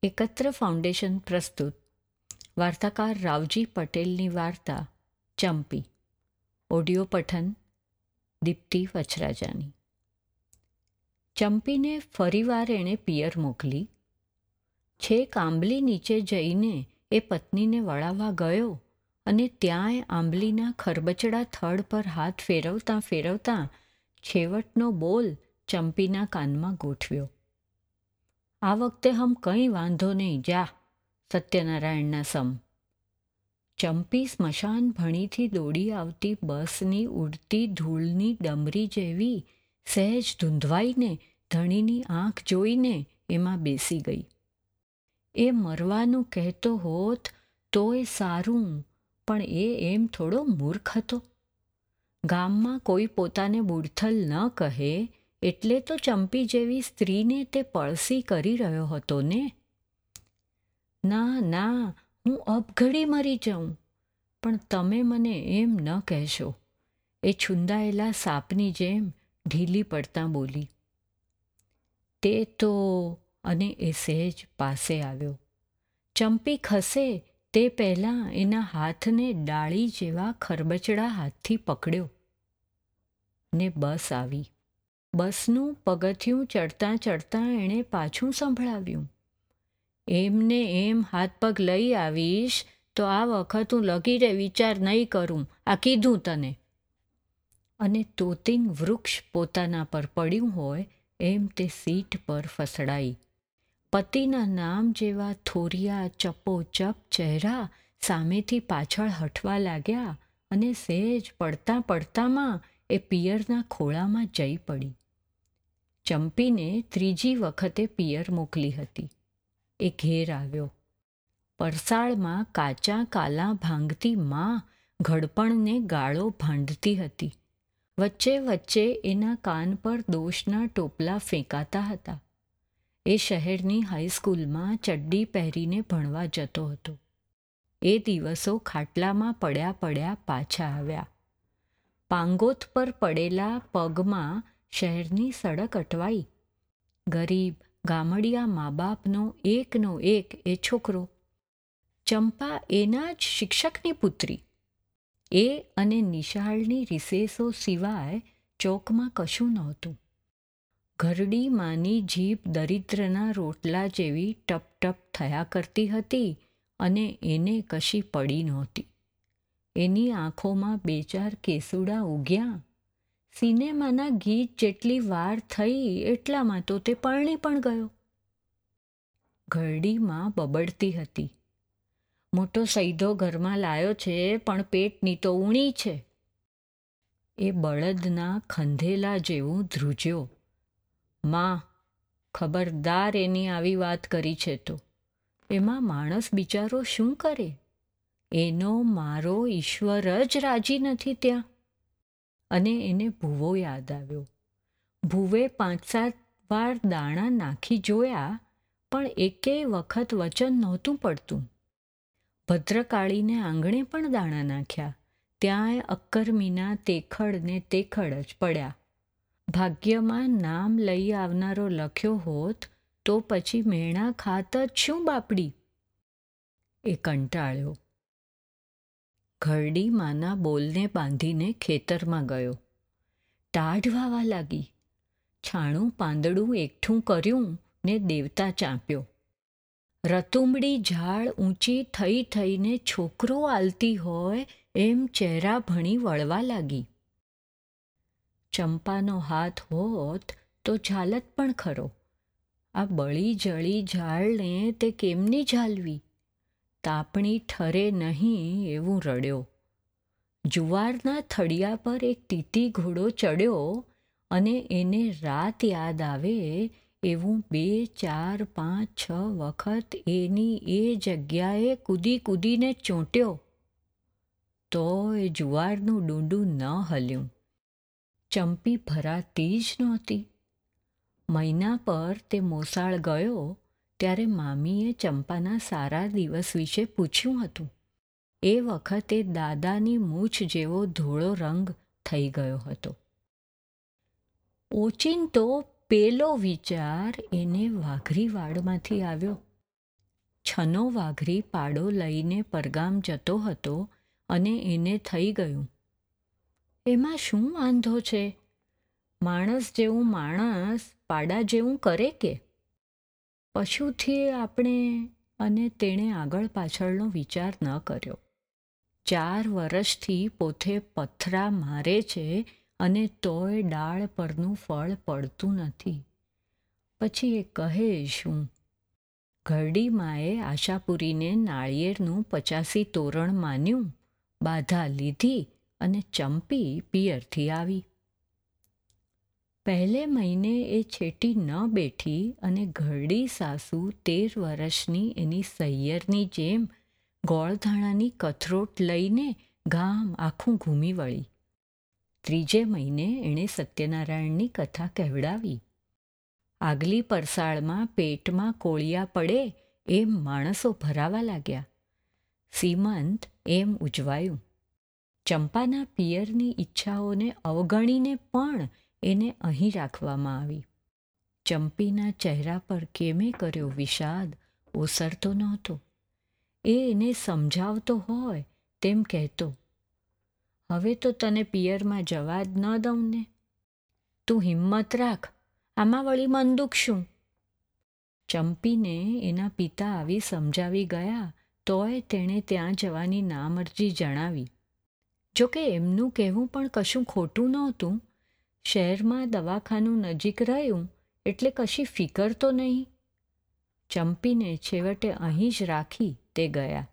એકત્ર ફાઉન્ડેશન પ્રસ્તુત વાર્તાકાર રાવજી પટેલની વાર્તા ચંપી. ઓડિયો પઠન દીપ્તિ વચરાજાની. ચંપીને ફરીવાર એણે પિયર મોકલી. છેક આંબલી નીચે જઈને એ પત્નીને વળાવવા ગયો અને ત્યાંય આંબલીના ખરબચડા થડ પર હાથ ફેરવતાં ફેરવતાં છેવટનો બોલ ચંપીના કાનમાં ગોઠવ્યો. આ વખતે હમ કંઈ વાંધો નહીં, જા, સત્યનારાયણના સમ. ચંપી સ્મશાન ભણીથી દોડી આવતી બસની ઉડતી ધૂળની ડમરી જેવી સહેજ ધૂંધવાઈને ધણીની આંખ જોઈને એમાં બેસી ગઈ. એ મરવાનું કહેતો હોત તોય સારું, પણ એ એમ થોડો મૂર્ખ હતો. ગામમાં કોઈ પોતાને બુડથલ ન કહે એટલે તો ચંપી જેવી સ્ત્રીને તે પળસી કરી રહ્યો હતો ને. ના ના, હું અબઘડી મરી જાઉં, પણ તમે મને એમ ન કહેશો, એ છુંદાયેલા સાપની જેમ ઢીલી પડતાં બોલી. તે તો, અને એ સહેજ પાસે આવ્યો. ચંપી ખસે તે પહેલાં એના હાથને ડાળી જેવા ખરબચડા હાથથી પકડ્યો. ને બસ આવી. બસનું પગથિયું ચડતાં ચડતાં એણે પાછું સંભળાવ્યું. એમને એમ હાથ પગ લઈ આવીશ તો આ વખત હું લગીરે વિચાર નહીં કરું, આ કીધું તને. અને તોતિંગ વૃક્ષ પોતાના પર પડ્યું હોય એમ તે સીટ પર ફસડાઈ. પતિના નામ જેવા થોરિયા ચપોચપ ચહેરા સામેથી પાછળ હઠવા લાગ્યા અને સહેજ પડતાં પડતાંમાં એ પિયરના ખોળામાં જઈ પડી. ચંપીને ત્રીજી વખતે પિયર મોકલી હતી. એ ઘેર આવ્યો. પરસાળમાં કાચા કાલા ભાંગતી માં ઘડપણને ગાળો ભાંડતી હતી. વચ્ચે વચ્ચે એના કાન પર દોષના ટોપલા ફેંકાતા હતા. એ શહેરની હાઈસ્કૂલમાં ચડ્ડી પહેરીને ભણવા જતો હતો. એ દિવસો ખાટલામાં પડ્યા પડ્યા પાછા આવ્યા. પાંગોત પર પડેલા પગમાં શહેરની સડક અટવાઈ. ગરીબ ગામડિયા મા બાપનો એકનો એક એ છોકરો. ચંપા એના જ શિક્ષકની પુત્રી. એ અને નિશાળની રિસેસો સિવાય ચોકમાં કશું નહોતું. ઘરડી માની જીભ દરિદ્રના રોટલા જેવી ટપ ટપ થયા કરતી હતી અને એને કશી પડી નહોતી. એની આંખોમાં બે ચાર કેસુડા ઉગ્યા. સિનેમાના ગીત જેટલી વાર થઈ એટલામાં તો તે પરણી પણ ગયો. ઘરડીમાં બબડતી હતી. મોટો સૈધો ઘરમાં લાયો છે, પણ પેટની તો ઊણી છે. એ બળદના ખંધેલા જેવું ધ્રુજ્યો. માં, ખબરદાર એની આવી વાત કરી છે તો. એમાં માણસ બિચારો શું કરે? એનો મારો ઈશ્વર જ રાજી નથી ત્યાં. અને એને ભૂવો યાદ આવ્યો. ભૂવે 5-7 વાર દાણા નાખી જોયા, પણ એકેય વખત વચન નહોતું પડતું. ભદ્રકાળીને આંગણે પણ દાણા નાખ્યા, ત્યાંય અક્કરમીના તેખડ ને તેખડ જ પડ્યા. ભાગ્યમાં નામ લઈ આવનારો લખ્યો હોત તો પછી મેણા ખાત જ શું બાપડી? એ કંટાળ્યો. ઘરડી માના બોલને બાંધીને ખેતરમાં ગયો. ટાઢ વાવા લાગી. છાણું પાંદડું એકઠું કર્યું ને દેવતા ચાંપ્યો. રતુંબડી ઝાડ ઊંચી થઈ થઈને છોકરો આલતી હોય એમ ચહેરા ભણી વળવા લાગી. ચંપાનો હાથ હોત તો ઝાલત પણ ખરો. આ બળી જળી ઝાડને તે કેમની ઝાલવી? તાપણી ઠરે નહીં એવું રડ્યો. જુવારના થડિયા પર એક તીતી ઘોડો ચડ્યો અને એને રાત યાદ આવે એવું 2, 4, 5, 6 વખત એની એ જગ્યાએ કૂદી કૂદીને ચોંટ્યો. તોય જુવારનું ડૂંડું ન હલ્યું. ચંપી ભરાતી જ નહોતી. મહિના પર તે મોસાળ ગયો ત્યારે મામીએ ચંપાના સારા દિવસ વિશે પૂછ્યું હતું. એ વખતે દાદાની મૂછ જેવો ધોળો રંગ થઈ ગયો હતો. ઓચિંતો પેલો વિચાર એને વાઘરી વાડમાંથી આવ્યો. છનો વાઘરી પાડો લઈને પરગામ જતો હતો અને એને થઈ ગયું, એમાં શું વાંધો છે? માણસ જેવું માણસ પાડા જેવું કરે કે? પશુથી આપણે. અને તેણે આગળ પાછળનો વિચાર ન કર્યો. 4 વર્ષથી પોતે પથરા મારે છે અને તોય ડાળ પરનું ફળ પડતું નથી. પછી એ કહે શું? ઘરડી માએ આશાપુરીને નાળિયેરનું 85 તોરણ માન્યું, બાધા લીધી અને ચંપી પિયરથી આવી. પહેલે મહિને એ છેટી ન બેઠી અને ઘરડી સાસુ 13 વર્ષની એની સૈયરની જેમ ગોળધાણાની કથરોટ લઈને ગામ આખું ઘૂમી વળી. 3જે મહિને એણે સત્યનારાયણની કથા કહેવડાવી. આગલી પરસાળમાં પેટમાં કોળિયા પડે એમ માણસો ભરાવા લાગ્યા. સીમંત એમ ઉજવાયું. ચંપાના પિયરની ઈચ્છાઓને અવગણીને પણ એને અહીં રાખવામાં આવી. ચંપીના ચહેરા પર કેમે કર્યો વિષાદ ઓસરતો નહોતો. એ એને સમજાવતો હોય તેમ કહેતો, હવે તો તને પિયરમાં જવા જ ન દઉં ને. તું હિંમત રાખ, આમાં વળી મન શું? ચંપીને એના પિતા આવી સમજાવી ગયા તોય તેણે ત્યાં જવાની નામરજી જણાવી. જોકે એમનું કહેવું પણ કશું ખોટું નહોતું. શહેરમાં દવાખાનું નજીક રહ્યું એટલે કશી ફિકર તો નહીં. ચંપીને છેવટે અહીં જ રાખી તે ગયા.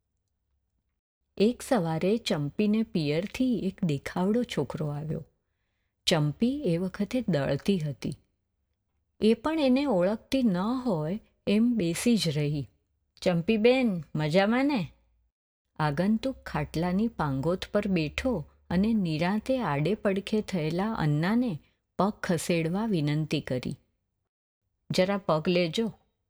એક સવારે ચંપીને પિયરથી એક દેખાવડો છોકરો આવ્યો. ચંપી એ વખતે દળતી હતી. એ પણ એને ઓળખતી ન હોય એમ બેસી જ રહી. ચંપીબેન મજામાં ને? આગંતુક ખાટલાની પાંગોથ પર બેઠો અને નિરાંતે આડે પડખે થયેલા અન્નાને પગ ખસેડવા વિનંતી કરી. જરા પગ લેજો.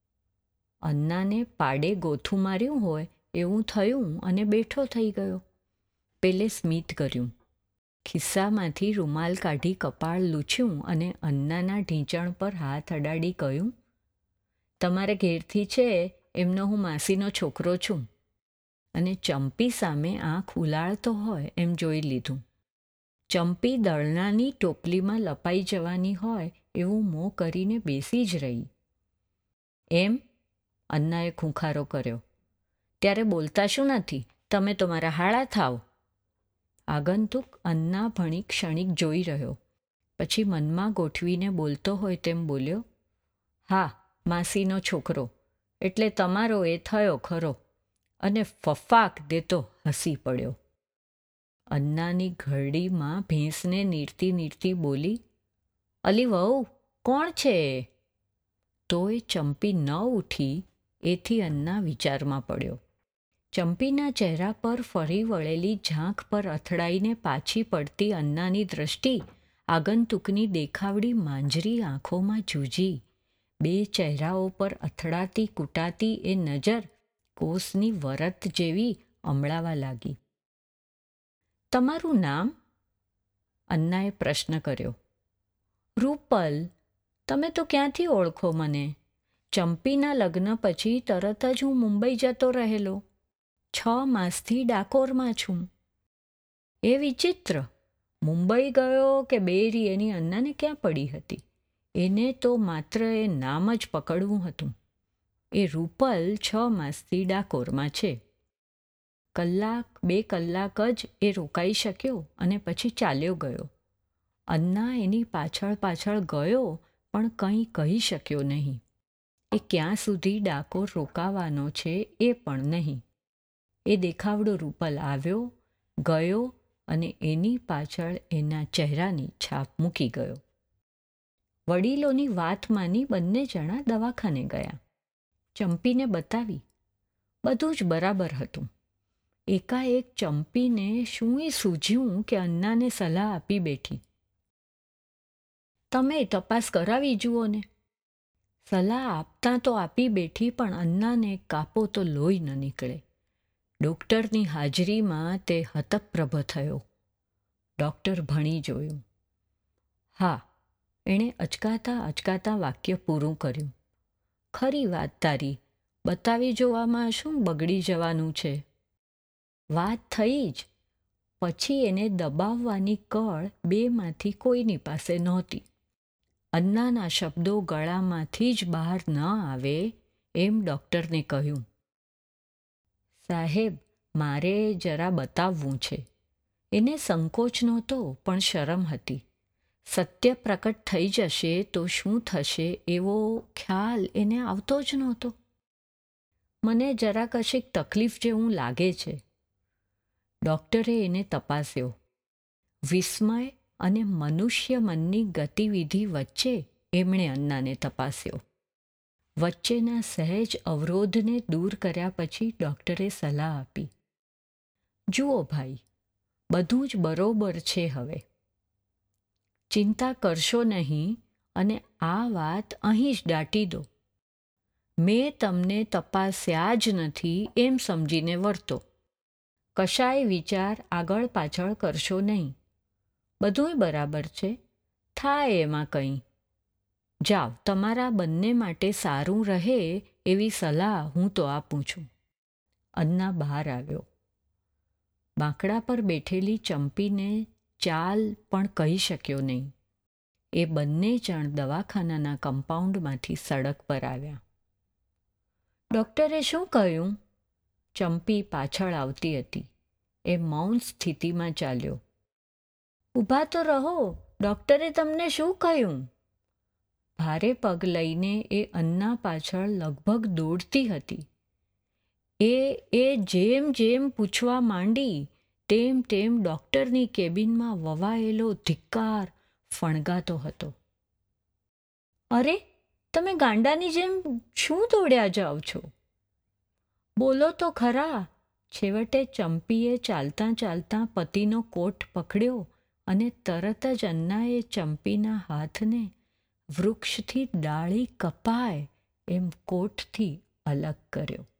અન્નાને પાડે ગોથું માર્યું હોય એવું થયું અને બેઠો થઈ ગયો. પેલે સ્મિત કર્યું. ખિસ્સામાંથી રૂમાલ કાઢી કપાળ લૂછ્યું અને અન્નાના ઢીંચણ પર હાથ અડાડી કહ્યું, તમારે ઘેરથી છે એમનો હું માસીનો છોકરો છું. અને ચંપી સામે આંખ ઉલાળતો હોય એમ જોઈ લીધું. ચંપી દળણાની ટોપલીમાં લપાઈ જવાની હોય એવું મોં કરીને બેસી જ રહી. એમ? અન્નાએ ખૂંખારો કર્યો. ત્યારે બોલતા શું નથી? તમે તો મારા હાળા થાવ. આગંતુક અન્ના ભણી ક્ષણિક જોઈ રહ્યો. પછી મનમાં ગોઠવીને બોલતો હોય તેમ બોલ્યો, હા, માસીનો છોકરો એટલે તમારો એ થયો ખરો. અને ફફાક દેતો હસી પડ્યો. અન્નાની ઘરડીમાં ભેંસને નીરતી નીરતી બોલી, અલી વહુ, કોણ છે? તોય ચંપી ન ઉઠી એથી અન્ના વિચારમાં પડ્યો. ચંપીના ચહેરા પર ફરી વળેલી ઝાંખ પર અથડાઈને પાછી પડતી અન્નાની દ્રષ્ટિ આગંતુકની દેખાવડી માંજરી આંખોમાં જૂજી. 2 ચહેરાઓ પર અથડાતી કૂટાતી એ નજર કોસની વરત જેવી અમળાવા લાગી. તમારું નામ? અન્નાએ પ્રશ્ન કર્યો. રૂપલ. તમે તો ક્યાંથી ઓળખો મને? ચંપીના લગ્ન પછી તરત જ હું મુંબઈ જતો રહેલો. 6 માસથી ડાકોરમાં છું. એ વિચિત્ર. મુંબઈ ગયો કે બેરી એની અન્નાને ક્યાં પડી હતી. એને તો માત્ર એ નામ જ પકડવું હતું. એ રૂપલ 6 માસથી ડાકોરમાં છે. 1-2 કલાક જ એ રોકાઈ શક્યો અને પછી ચાલ્યો ગયો. અન્ના એની પાછળ પાછળ ગયો પણ કંઈ કહી શક્યો નહીં. એ ક્યાં સુધી ડાકોર રોકાવાનો છે એ પણ નહીં. એ દેખાવડો રૂપલ આવ્યો, ગયો અને એની પાછળ એના ચહેરાની છાપ મૂકી ગયો. વડીલોની વાત માની બંને જણા દવાખાને ગયા. ચંપીને બતાવી. બધું જ બરાબર હતું. એકાએક ચંપીને શુંય સૂઝ્યું કે અન્નાને સલાહ આપી બેઠી. તમે તપાસ કરાવી જુઓ ને. સલાહ આપતાં તો આપી બેઠી પણ અન્નાને કાપો તો લોહી ન નીકળે. ડૉક્ટરની હાજરીમાં તે હતપ્રભ થયો. ડૉક્ટર ભણી જોયું. હા, એણે અચકાતા અચકાતા વાક્ય પૂરું કર્યું. ખરી વાત તારી, બતાવી જોવામાં શું બગડી જવાનું છે? વાત થઈ જ. પછી એને દબાવવાની કળ બેમાંથી કોઈની પાસે નહોતી. અન્નાના શબ્દો ગળામાંથી જ બહાર ન આવે એમ ડૉક્ટરને કહ્યું. સાહેબ, મારે જરા બતાવવું છે. એને સંકોચ નહોતો, પણ શરમ હતી. સત્ય પ્રકટ થઈ જશે તો શું થશે એવો ખ્યાલ એને આવતો જ નહોતો. મને જરા કશીક તકલીફ જેવું લાગે છે. ડૉક્ટરે એને તપાસ્યો. વિસ્મય અને મનુષ્ય મનની ગતિવિધિ વચ્ચે એમણે અન્નાને તપાસ્યો. વચ્ચેના સહેજ અવરોધને દૂર કર્યા પછી ડૉક્ટરે સલાહ આપી. જુઓ ભાઈ, બધું જ બરોબર છે હવે. ચિંતા કરશો નહીં અને આ વાત અહીં જ દાટી દો. મેં તમને તપાસ્યા જ નથી એમ સમજીને વર્તો. કશાય વિચાર આગળ પાછળ કરશો નહીં. બધુંય બરાબર છે, થાય એમાં કંઈ. જાઓ, તમારા બંને માટે સારું રહે એવી સલાહ હું તો આપું છું. અન્ના બહાર આવ્યો. બાંકડા પર બેઠેલી ચંપીને ચાલ પણ કહી શક્યો નહીં. એ બંને જણ દવાખાનાના કમ્પાઉન્ડમાંથી સડક પર આવ્યા. ડૉક્ટરે શું કહ્યું? ચંપી પાછળ આવતી હતી. એ મૌન સ્થિતિમાં ચાલ્યો. ઊભા તો રહો, ડૉક્ટરે તમને શું કહ્યું? ભારે પગ લઈને એ અન્ના પાછળ લગભગ દોડતી હતી. એ જેમ જેમ પૂછવા માંડી તેમ તેમ ડૉક્ટરની કેબિનમાં વવાયેલો ધિક્કાર ફણગાતો હતો. અરે, તમે ગાંડાની જેમ શું દોડ્યા જાઓ છો? બોલો તો ખરા. છેવટે ચંપીએ ચાલતાં ચાલતાં પતિનો કોટ પકડ્યો અને તરત જ અન્નાએ ચંપીના હાથને વૃક્ષથી ડાળી કપાય એમ કોટથી અલગ કર્યો.